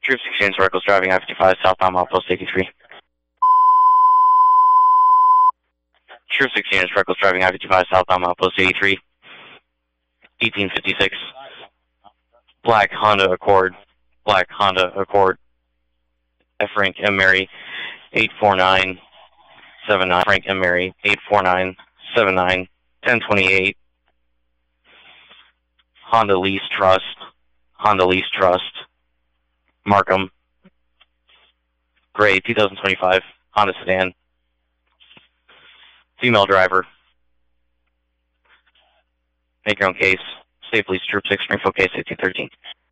Troop 16 Circles driving I-55 southbound Outpost 83. Troop 16 Circles driving I-55 southbound Outpost 83. 1856. Black Honda Accord. Black Honda Accord. F. Frank M. Mary 84979. Frank M. Mary 84979. 1028. Honda Lease Trust. Honda Lease Trust. Markham. Gray 2025 Honda sedan. Female driver. Make your own case. State Police Troop 6 Springfield case 1813.